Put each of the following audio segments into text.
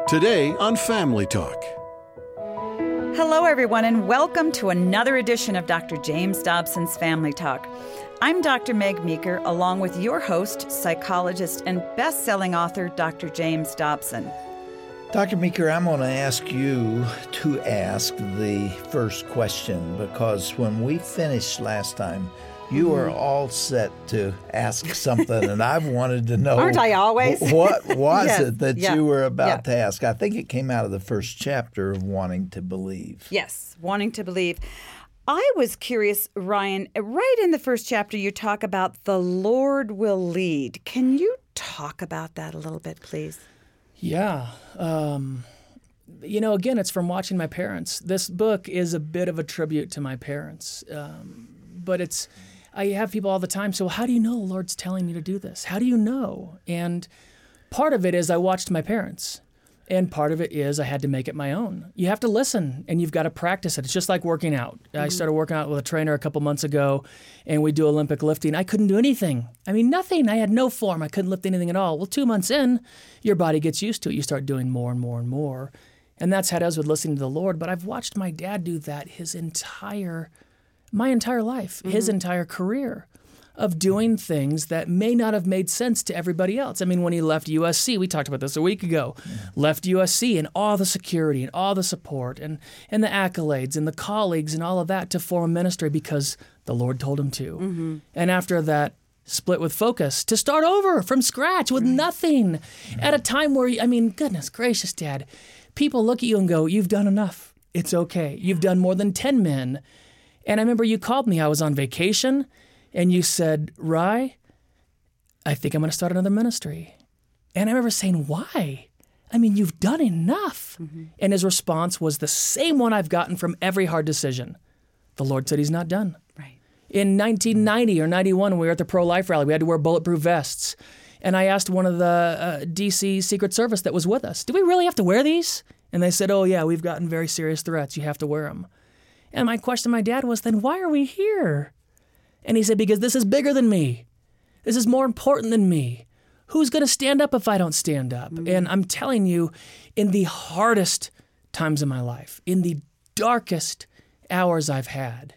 Today on Family Talk. Hello, everyone, and welcome to another edition of Dr. James Dobson's Family Talk. I'm Dr. Meg Meeker, along with your host, psychologist, and best-selling author, Dr. James Dobson. Dr. Meeker, I'm going to ask you to ask the first question, because when we finished last time, you were all set to ask something, and I've wanted to know. Aren't I always? What was Yes. it that Yeah. you were about Yeah. to ask? I think it came out of the first chapter of Wanting to Believe. Yes, wanting to believe. I was curious, Ryan, right in the first chapter, you talk about the Lord will lead. Can you talk about that a little bit, please? Yeah. Again, it's from watching my parents. This book is a bit of a tribute to my parents. But I have people all the time say, well, how do you know the Lord's telling me to do this? How do you know? And part of it is I watched my parents. And part of it is I had to make it my own. You have to listen, and you've got to practice it. It's just like working out. I started working out with a trainer a couple months ago, and we do Olympic lifting. I couldn't do anything. I mean, nothing. I had no form. I couldn't lift anything at all. Well, 2 months in, your body gets used to it. You start doing more and more and more. And that's how it is with listening to the Lord. But I've watched my dad do that my entire life, his entire career, of doing things that may not have made sense to everybody else. I mean, when he left USC, we talked about this a week ago, left USC and all the security and all the support and the accolades and the colleagues and all of that to form a ministry because the Lord told him to. And after that, split with Focus to start over from scratch with nothing at a time where, goodness gracious, Dad, people look at you and go, you've done enough. It's okay. You've done more than 10 men. And I remember you called me. I was on vacation, and you said, Rye, I think I'm going to start another ministry. And I remember saying, why? I mean, you've done enough. And his response was the same one I've gotten from every hard decision. The Lord said he's not done. Right. In 1990 or 91, when we were at the pro-life rally, we had to wear bulletproof vests. And I asked one of the D.C. Secret Service that was with us, do we really have to wear these? And they said, oh, yeah, we've gotten very serious threats. You have to wear them. And my question to my dad was, then why are we here? And he said, because this is bigger than me. This is more important than me. Who's going to stand up if I don't stand up? And I'm telling you, in the hardest times of my life, in the darkest hours I've had,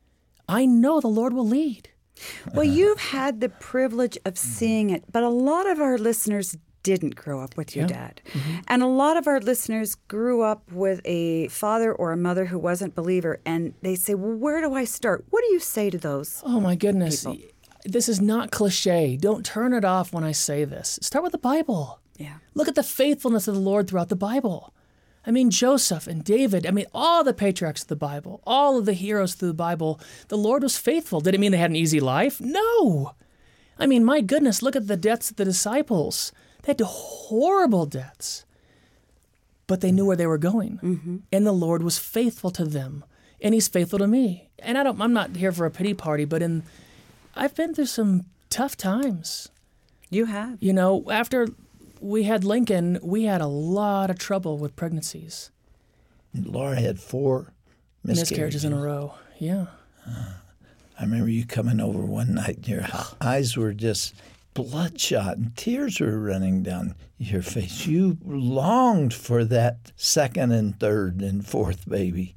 I know the Lord will lead. Well, you've had the privilege of seeing it, but a lot of our listeners didn't grow up with your dad. And a lot of our listeners grew up with a father or a mother who wasn't a believer, and they say, well, where do I start? What do you say to those? Oh, my goodness. people? This is not cliche. Don't turn it off when I say this. Start with the Bible. Yeah. Look at the faithfulness of the Lord throughout the Bible. I mean, Joseph and David, all the patriarchs of the Bible, all of the heroes through the Bible, the Lord was faithful. Did it mean they had an easy life? No. I mean, my goodness, look at the deaths of the disciples. They had horrible deaths, but they knew where they were going, and the Lord was faithful to them, and He's faithful to me. And I'm not here for a pity party, but I've been through some tough times. You have. After we had Lincoln, we had a lot of trouble with pregnancies. Laura had 4 Miscarriages in a row. Yeah. I remember you coming over one night, and your eyes were just bloodshot, and tears were running down your face. You longed for that second and third and fourth baby,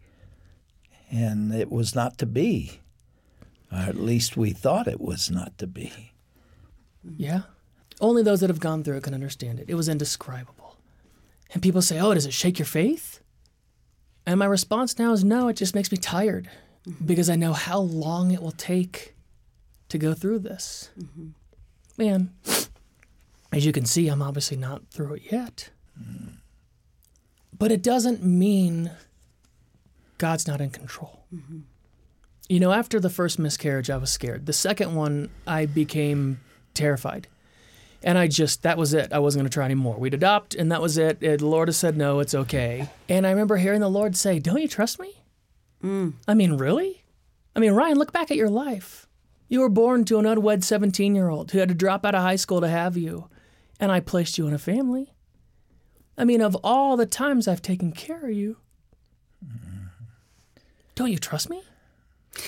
and it was not to be. Or at least we thought it was not to be. Yeah. Only those that have gone through it can understand it. It was indescribable. And people say, oh, does it shake your faith? And my response now is no, it just makes me tired because I know how long it will take to go through this. Man, as you can see, I'm obviously not through it yet. But it doesn't mean God's not in control. After the first miscarriage, I was scared. The second one, I became terrified. And that was it. I wasn't going to try anymore. We'd adopt, and that was it. The Lord has said, no, it's okay. And I remember hearing the Lord say, don't you trust me? Really? Ryan, look back at your life. You were born to an unwed 17-year-old who had to drop out of high school to have you, and I placed you in a family. Of all the times I've taken care of you, don't you trust me?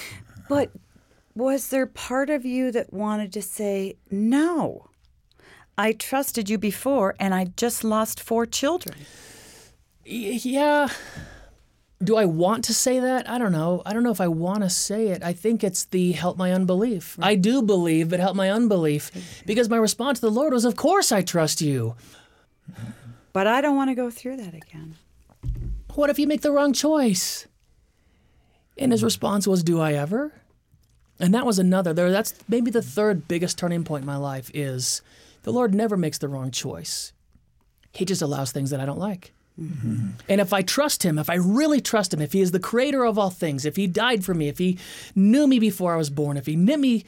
But was there part of you that wanted to say, no, I trusted you before, and I just lost 4 children. Yeah. Do I want to say that? I don't know. I don't know if I want to say it. I think it's the help my unbelief. Right. I do believe, but help my unbelief. Because my response to the Lord was, of course I trust you. But I don't want to go through that again. What if you make the wrong choice? And his response was, do I ever? And that was another. That's maybe the third biggest turning point in my life is the Lord never makes the wrong choice. He just allows things that I don't like. Mm-hmm. And if I trust him, if I really trust him, if he is the creator of all things, if he died for me, if he knew me before I was born, if he knit me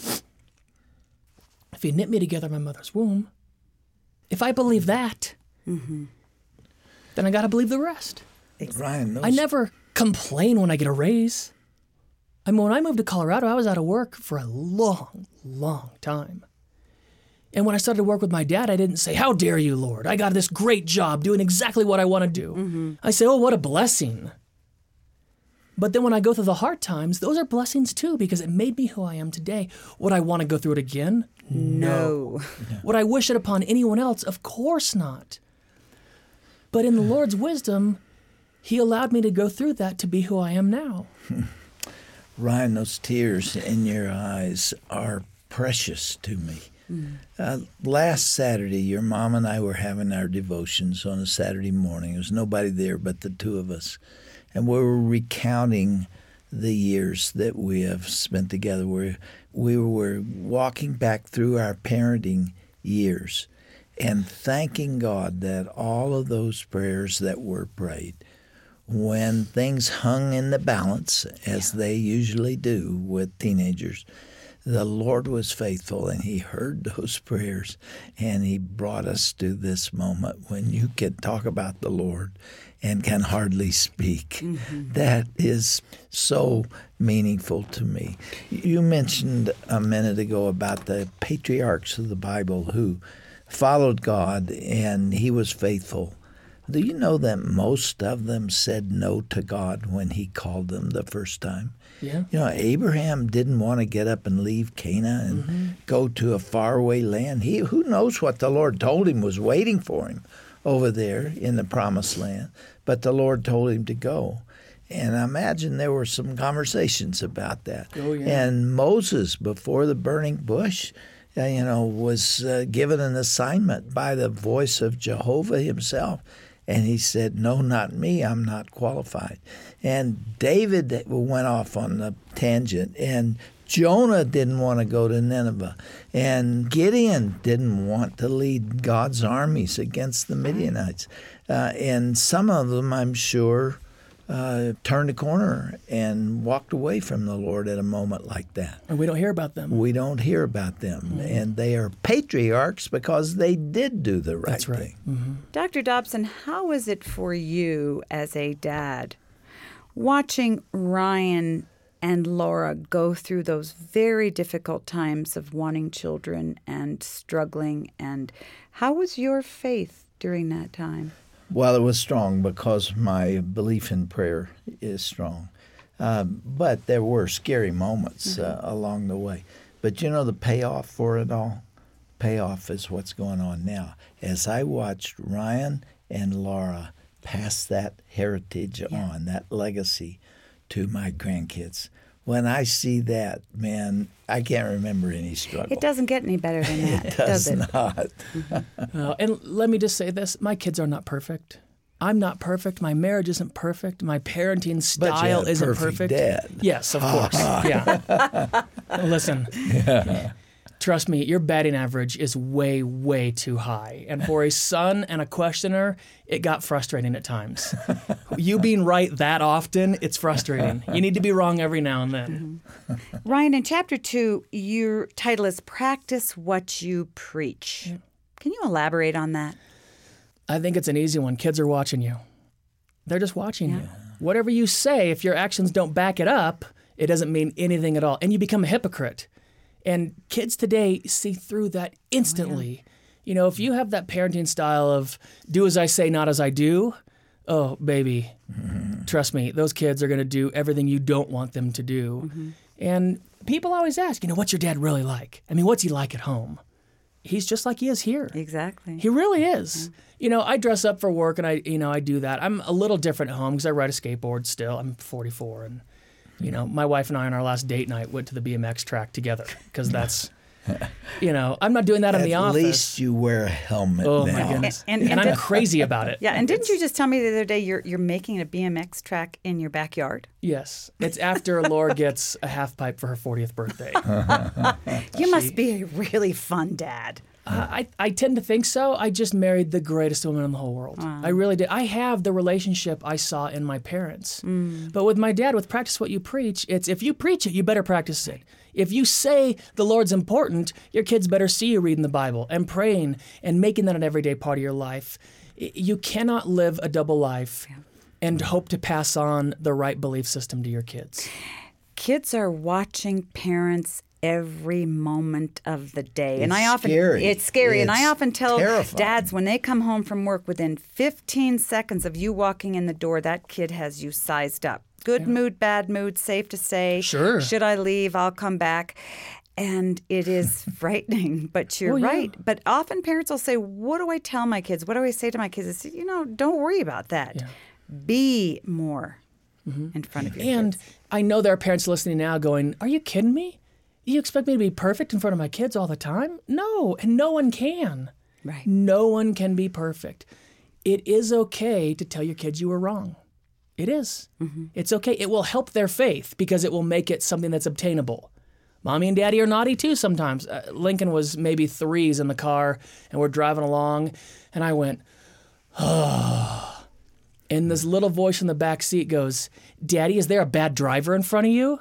together in my mother's womb, if I believe that, then I got to believe the rest. Ryan, I never complain when I get a raise. I mean, when I moved to Colorado, I was out of work for a long, long time. And when I started to work with my dad, I didn't say, how dare you, Lord? I got this great job doing exactly what I want to do. Mm-hmm. I say, oh, what a blessing. But then when I go through the hard times, those are blessings too, because it made me who I am today. Would I want to go through it again? No. Would I wish it upon anyone else? Of course not. But in the Lord's wisdom, he allowed me to go through that to be who I am now. Ryan, those tears in your eyes are precious to me. Last Saturday, your mom and I were having our devotions on a Saturday morning. There was nobody there but the two of us. And we were recounting the years that we have spent together. We were walking back through our parenting years and thanking God that all of those prayers that were prayed, when things hung in the balance, as they usually do with teenagers, the Lord was faithful, and he heard those prayers, and he brought us to this moment when you can talk about the Lord and can hardly speak. Mm-hmm. That is so meaningful to me. You mentioned a minute ago about the patriarchs of the Bible who followed God, and he was faithful. Do you know that most of them said no to God when he called them the first time? Yeah. You know, Abraham didn't want to get up and leave Canaan and go to a faraway land. Who knows what the Lord told him was waiting for him over there in the promised land. But the Lord told him to go. And I imagine there were some conversations about that. Oh, yeah. And Moses, before the burning bush, was given an assignment by the voice of Jehovah himself. And he said, no, not me, I'm not qualified. And David went off on a tangent, and Jonah didn't want to go to Nineveh. And Gideon didn't want to lead God's armies against the Midianites. And some of them, I'm sure, turned a corner and walked away from the Lord at a moment like that. And we don't hear about them. We don't hear about them. Mm-hmm. And they are patriarchs because they did do the right thing. Mm-hmm. Dr. Dobson, how is it for you as a dad watching Ryan and Laura go through those very difficult times of wanting children and struggling? And how was your faith during that time? Well, it was strong because my belief in prayer is strong. But there were scary moments along the way. But the payoff for it all? Payoff is what's going on now. As I watched Ryan and Laura pass that heritage on, that legacy to my grandkids, when I see that, man, I can't remember any struggle. It doesn't get any better than that, it does it? Not. And let me just say this. My kids are not perfect. I'm not perfect. My marriage isn't perfect. My parenting style isn't perfect. Dad. Yes, of course. Yeah. Listen. Yeah. Trust me, your batting average is way, way too high. And for a son and a questioner, it got frustrating at times. You being right that often, it's frustrating. You need to be wrong every now and then. Mm-hmm. Ryan, in Chapter 2, your title is Practice What You Preach. Yeah. Can you elaborate on that? I think it's an easy one. Kids are watching you. They're just watching you. Whatever you say, if your actions don't back it up, it doesn't mean anything at all. And you become a hypocrite. And kids today see through that instantly. If you have that parenting style of do as I say, not as I do, oh, baby, trust me, those kids are going to do everything you don't want them to do. Mm-hmm. And people always ask, what's your dad really like? I mean, what's he like at home? he's just like he is here. Exactly. He really is. You know, I dress up for work and I do that. I'm a little different at home because I ride a skateboard still. I'm 44 and, my wife and I on our last date night went to the BMX track together because that's, I'm not doing that in the office. At least you wear a helmet Oh now. my goodness. And I'm crazy about it. Yeah, and didn't you just tell me the other day you're making a BMX track in your backyard? Yes. It's after Laura gets a half pipe for her 40th birthday. You must be a really fun dad. I tend to think so. I just married the greatest woman in the whole world. Wow. I really did. I have the relationship I saw in my parents. But with my dad, with practice what you preach, it's if you preach it, you better practice it. If you say the Lord's important, your kids better see you reading the Bible and praying and making that an everyday part of your life. You cannot live a double life and hope to pass on the right belief system to your kids. Kids are watching parents every moment of the day. It's and I often scary. It's scary. And I It's often tell terrifying. dads when they come home from work, within 15 seconds of you walking in the door, that kid has you sized up. Good mood, bad mood, safe to say. Sure. Should I leave? I'll come back. And it is frightening, but you're right. But often parents will say, what do I tell my kids? What do I say to my kids? I say, don't worry about that. Yeah. Be more in front of your And kids. I know there are parents listening now going, are you kidding me? You expect me to be perfect in front of my kids all the time? No, and no one can. Right. No one can be perfect. It is okay to tell your kids you were wrong. It is. It's okay. It will help their faith because it will make it something that's obtainable. Mommy and Daddy are naughty too sometimes. Lincoln was maybe 3s in the car, and we're driving along, and I went, oh. And this little voice in the back seat goes, Daddy, is there a bad driver in front of you?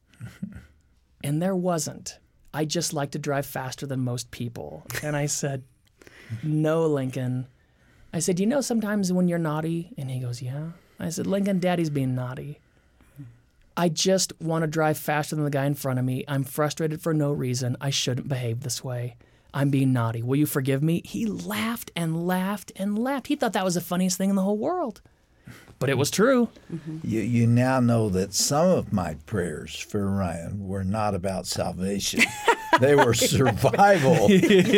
And there wasn't. I just like to drive faster than most people. And I said, no, Lincoln. I said, sometimes when you're naughty? And he goes, yeah. I said, Lincoln, Daddy's being naughty. I just want to drive faster than the guy in front of me. I'm frustrated for no reason. I shouldn't behave this way. I'm being naughty. Will you forgive me? He laughed and laughed and laughed. He thought that was the funniest thing in the whole world. But it was true. You now know that some of my prayers for Ryan were not about salvation. They were survival.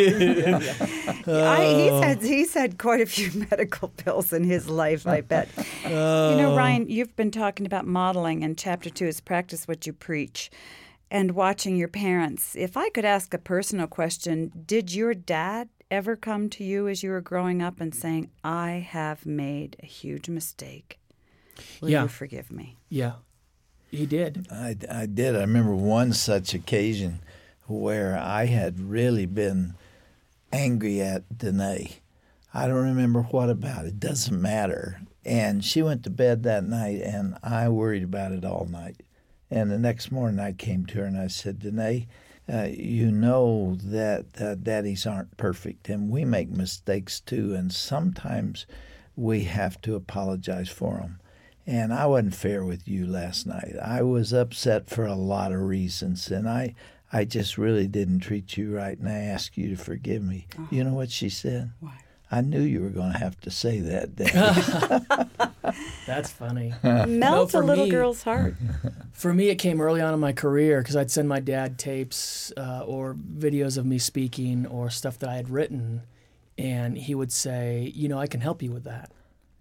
He's had quite a few medical bills in his life, I bet. Ryan, you've been talking about modeling, and chapter 2 is practice what you preach and watching your parents. If I could ask a personal question, did your dad ever come to you as you were growing up and saying, I have made a huge mistake? Will you forgive me? Yeah, he did. I did. I remember one such occasion where I had really been angry at Danae. I don't remember what about it. Doesn't matter. And she went to bed that night, and I worried about it all night. And the next morning I came to her and I said, Danae, you know that daddies aren't perfect, and we make mistakes too, and sometimes we have to apologize for them. And I wasn't fair with you last night. I was upset for a lot of reasons, and I just really didn't treat you right, and I ask you to forgive me. You know what she said? What? I knew you were going to have to say that, Daddy. That's funny. Melt for a little me- girl's heart. For me, it came early on in my career because I'd send my dad tapes or videos of me speaking or stuff that I had written, and he would say, I can help you with that.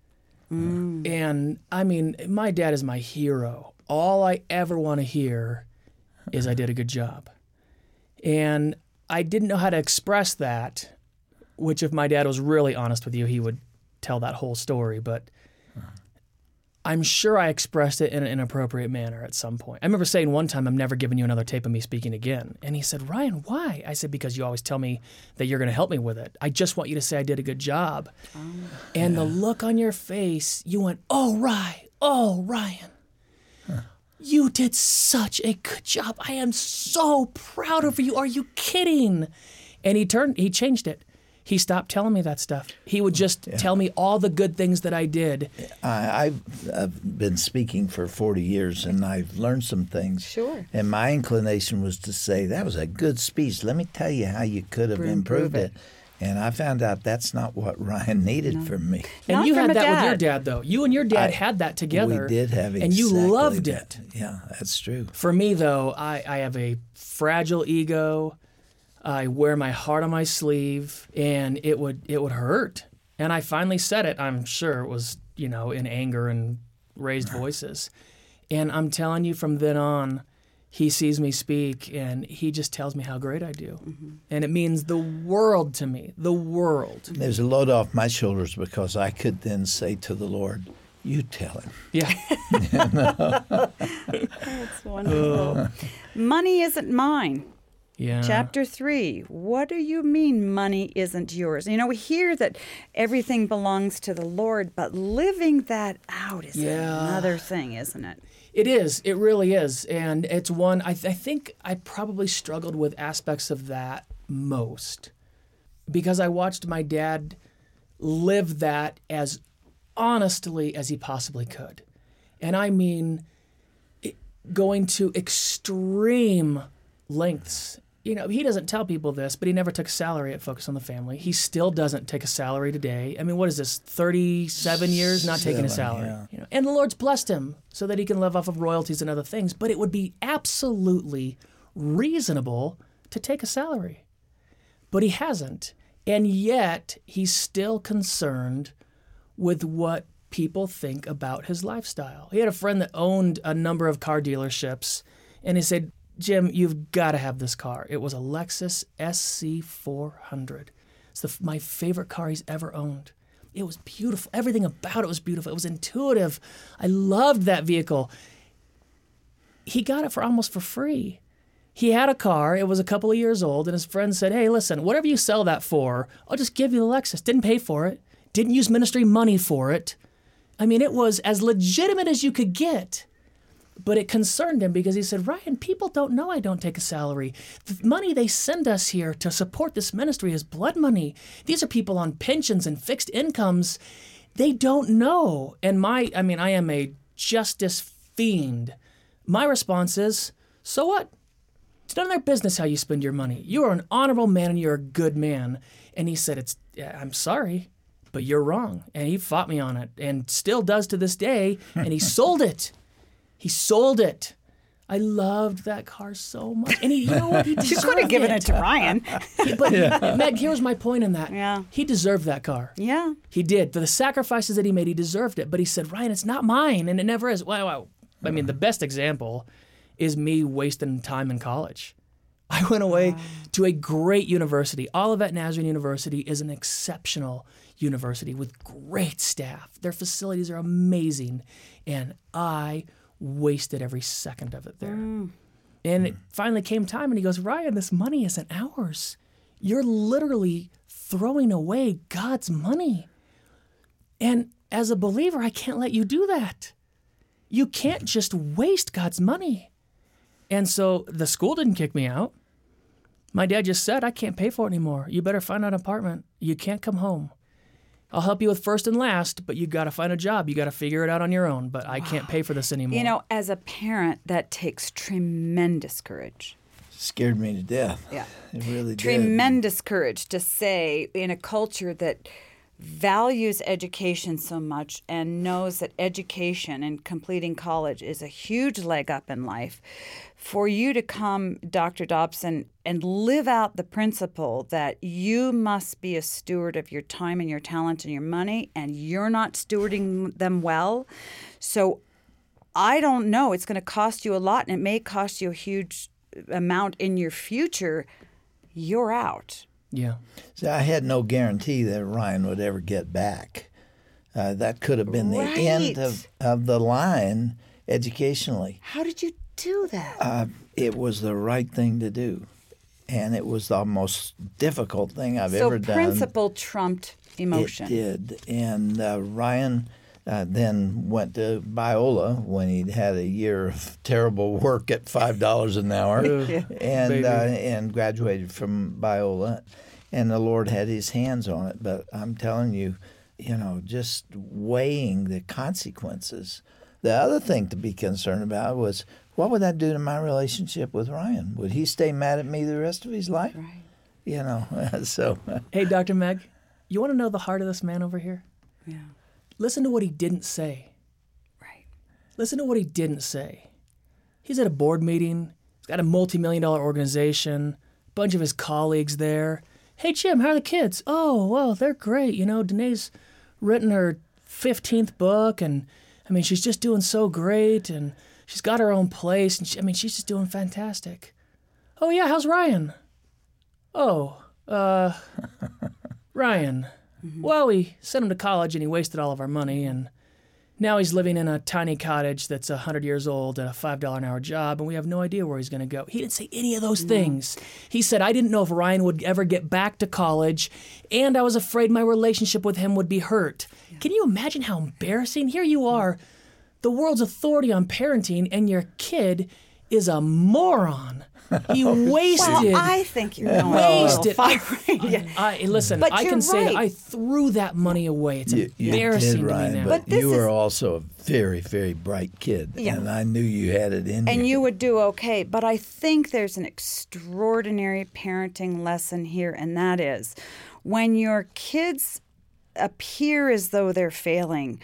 And, I mean, my dad is my hero. All I ever want to hear is I did a good job. And I didn't know how to express that, which if my dad was really honest with you, he would tell that whole story. But I'm sure I expressed it in an inappropriate manner at some point. I remember saying one time, I'm never giving you another tape of me speaking again. And he said, Ryan, why? I said, because you always tell me that you're going to help me with it. I just want you to say I did a good job. And the look on your face, you went, oh, Ryan. You did such a good job. I am so proud of you. Are you kidding? And he changed it. He stopped telling me that stuff. He would just tell me all the good things that I did. I've been speaking for 40 years, and I've learned some things. Sure. And my inclination was to say, that was a good speech. Let me tell you how you could have improved it. And I found out that's not what Ryan needed from me. And Not you from had a that with your dad. dad, though. You and your dad had that together. We did have exactly and you loved that. it. Yeah, that's true. For me, though, I have a fragile ego. I wear my heart on my sleeve, and it would hurt. And I finally said it. I'm sure it was, in anger and raised voices. And I'm telling you, from then on, he sees me speak, and he just tells me how great I do. Mm-hmm. And it means the world to me, the world. There's a load off my shoulders because I could then say to the Lord, you tell him. Yeah. That's wonderful. Money isn't mine. Yeah. Chapter 3. What do you mean money isn't yours? We hear that everything belongs to the Lord, but living that out is another thing, isn't it? It is. It really is. And it's one, I think I probably struggled with aspects of that most because I watched my dad live that as honestly as he possibly could. And I mean, going to extreme lengths. He doesn't tell people this, but he never took a salary at Focus on the Family. He still doesn't take a salary today. I mean, what is this, 37 years not taking a salary? Yeah. And the Lord's blessed him so that he can live off of royalties and other things, but it would be absolutely reasonable to take a salary. But he hasn't. And yet, he's still concerned with what people think about his lifestyle. He had a friend that owned a number of car dealerships, and he said, Jim, you've got to have this car. It was a Lexus SC400. It's my favorite car he's ever owned. It was beautiful. Everything about it was beautiful. It was intuitive. I loved that vehicle. He got it almost for free. He had a car. It was a couple of years old, and his friend said, hey, listen, whatever you sell that for, I'll just give you the Lexus. Didn't pay for it. Didn't use ministry money for it. I mean, it was as legitimate as you could get. But it concerned him because he said, Ryan, people don't know I don't take a salary. The money they send us here to support this ministry is blood money. These are people on pensions and fixed incomes. They don't know. And I am a justice fiend. My response is, so what? It's none of their business how you spend your money. You are an honorable man and you're a good man. And he said, I'm sorry, but you're wrong. And he fought me on it and still does to this day. And he sold it. He sold it. I loved that car so much. And you know what? He deserved it. You could have given it to Ryan. Meg, here's my point in that. Yeah. He deserved that car. Yeah. He did. For the sacrifices that he made, he deserved it. But he said, Ryan, it's not mine. And it never is. Wow. I mean, the best example is me wasting time in college. I went away to a great university. Olivet Nazarene University is an exceptional university with great staff. Their facilities are amazing. And I wasted every second of it there. And it finally came time and he goes, Ryan, this money isn't ours. You're literally throwing away God's money. And as a believer, I can't let you do that. You can't just waste God's money. And so the school didn't kick me out. My dad just said, I can't pay for it anymore. You better find an apartment. You can't come home. I'll help you with first and last, but you got to find a job. You got to figure it out on your own, but I can't pay for this anymore. As a parent, that takes tremendous courage. Scared me to death. Yeah. It really did. Tremendous courage to say in a culture that values education so much and knows that education and completing college is a huge leg up in life, for you to come, Dr. Dobson, and live out the principle that you must be a steward of your time and your talent and your money, and you're not stewarding them well. So I don't know. It's going to cost you a lot, and it may cost you a huge amount in your future. You're out. Yeah. So I had no guarantee that Ryan would ever get back. That could have been the end of the line educationally. How did you do that? It was the right thing to do. And it was the most difficult thing I've ever done. So principle trumped emotion. It did. And Ryan then went to Biola when he'd had a year of terrible work at $5 an hour and graduated from Biola. And the Lord had his hands on it. But I'm telling you, just weighing the consequences. The other thing to be concerned about was, what would that do to my relationship with Ryan? Would he stay mad at me the rest of his life? Right. So. Hey, Dr. Meg, you want to know the heart of this man over here? Yeah. Listen to what he didn't say. Right. Listen to what he didn't say. He's at a board meeting. He's got a multi-million-dollar organization, bunch of his colleagues there. Hey, Jim, how are the kids? Oh, well, they're great. You know, Danae's written her 15th book, and, I mean, she's just doing so great, and she's got her own place, and she's just doing fantastic. Oh, yeah, how's Ryan? Oh, Ryan. Well, we sent him to college, and he wasted all of our money, and now he's living in a tiny cottage that's 100 years old at a $5 an hour job, and we have no idea where he's going to go. He didn't say any of those things. He said, I didn't know if Ryan would ever get back to college, and I was afraid my relationship with him would be hurt. Yeah. Can you imagine how embarrassing? Here you are, the world's authority on parenting, and your kid is a moron. He wasted. Well, I think you're going wasted. Listen, I can say that I threw that money away. It's embarrassing you did, Ryan, to me now. But you were also a very, very bright kid, and I knew you had it in you. And you would do okay. But I think there's an extraordinary parenting lesson here, and that is when your kids appear as though they're failing,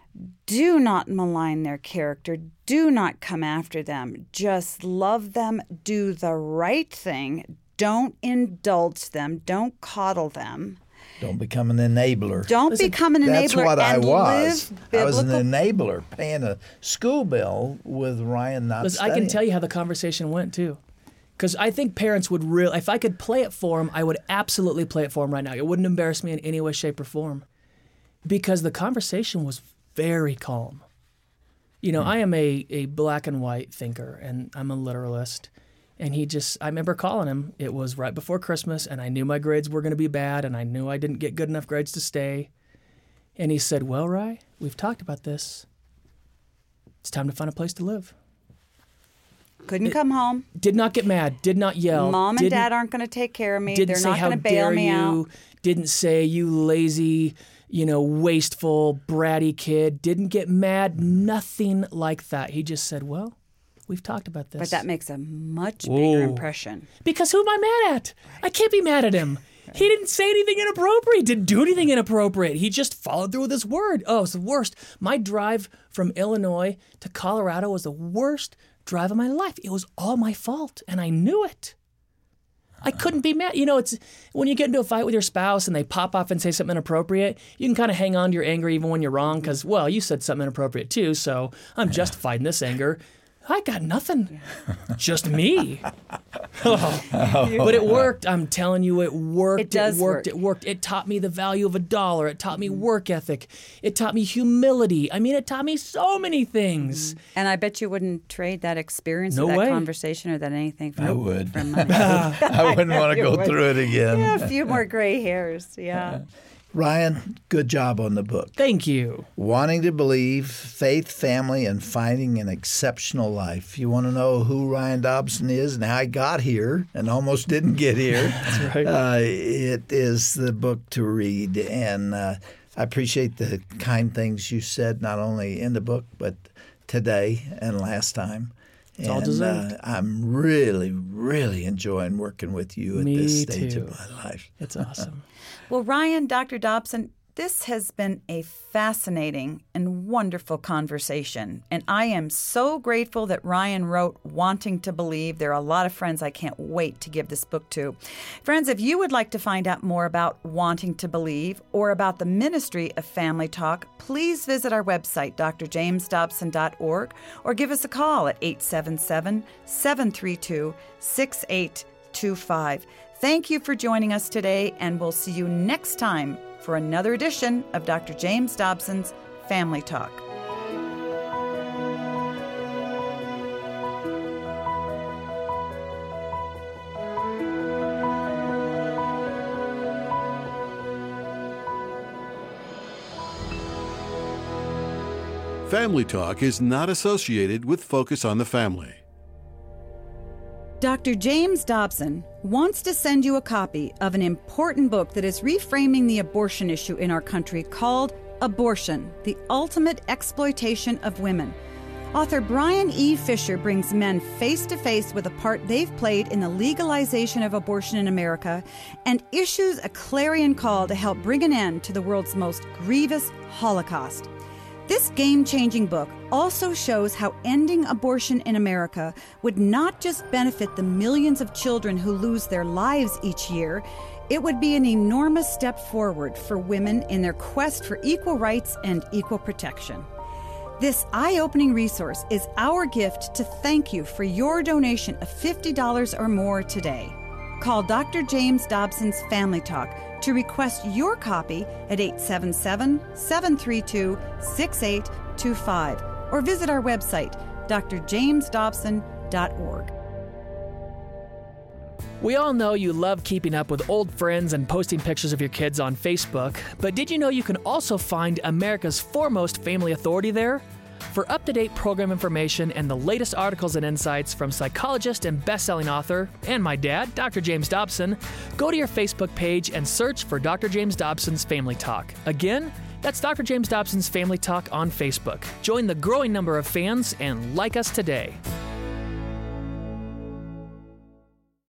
do not malign their character. Do not come after them. Just love them. Do the right thing. Don't indulge them. Don't coddle them. Don't become an enabler. Don't become an enabler. That's what I was. I was an enabler, paying a school bill with Ryan not studying. I can tell you how the conversation went, too. Because I think parents would really, if I could play it for them, I would absolutely play it for them right now. It wouldn't embarrass me in any way, shape, or form. Because the conversation was very calm. You know, I am a black and white thinker, and I'm a literalist. And I remember calling him. It was right before Christmas, and I knew my grades were going to be bad, and I knew I didn't get good enough grades to stay. And he said, well, Rye, we've talked about this. It's time to find a place to live. Couldn't come home. Did not get mad. Did not yell. Mom and Dad aren't going to take care of me. They're not going to bail me out. Didn't say, you lazy, wasteful, bratty kid. Didn't get mad. Nothing like that. He just said, well, we've talked about this. But that makes a much bigger impression. Because who am I mad at? I can't be mad at him. He didn't say anything inappropriate. Didn't do anything inappropriate. He just followed through with his word. Oh, it's the worst. My drive from Illinois to Colorado was the worst drive of my life. It was all my fault, and I knew it. I couldn't be mad. It's when you get into a fight with your spouse and they pop off and say something inappropriate, you can kind of hang on to your anger even when you're wrong because, well, you said something inappropriate too, so I'm justified in this anger. I got nothing. Just me. But it worked. I'm telling you, it worked. It does work. It worked. It taught me the value of $1. It taught me work ethic. It taught me humility. I mean, it taught me so many things. And I bet you wouldn't trade that experience or that conversation or that anything for, I would. For money. I wouldn't want to go through it again. Yeah, a few more gray hairs. Yeah. Ryan, good job on the book. Thank you. Wanting to Believe, Faith, Family, and Finding an Exceptional Life. You want to know who Ryan Dobson is and how he got here and almost didn't get here. That's right. It is the book to read. And I appreciate the kind things you said, not only in the book, but today and last time. It's all deserved. I'm really, really enjoying working with you at this stage of my life. It's awesome. Well, Ryan, Dr. Dobson, this has been a fascinating and wonderful conversation. And I am so grateful that Ryan wrote Wanting to Believe. There are a lot of friends I can't wait to give this book to. Friends, if you would like to find out more about Wanting to Believe or about the ministry of Family Talk, please visit our website, drjamesdobson.org, or give us a call at 877-732-6825. Thank you for joining us today, and we'll see you next time for another edition of Dr. James Dobson's Family Talk. Family Talk is not associated with Focus on the Family. Dr. James Dobson wants to send you a copy of an important book that is reframing the abortion issue in our country called Abortion, the Ultimate Exploitation of Women. Author Brian E. Fisher brings men face to face with the part they've played in the legalization of abortion in America and issues a clarion call to help bring an end to the world's most grievous Holocaust. This game-changing book also shows how ending abortion in America would not just benefit the millions of children who lose their lives each year, it would be an enormous step forward for women in their quest for equal rights and equal protection. This eye-opening resource is our gift to thank you for your donation of $50 or more today. Call Dr. James Dobson's Family Talk to request your copy at 877-732-6825 or visit our website, drjamesdobson.org. We all know you love keeping up with old friends and posting pictures of your kids on Facebook, but did you know you can also find America's foremost family authority there? For up-to-date program information and the latest articles and insights from psychologist and best-selling author, and my dad, Dr. James Dobson, go to your Facebook page and search for Dr. James Dobson's Family Talk. Again, that's Dr. James Dobson's Family Talk on Facebook. Join the growing number of fans and like us today.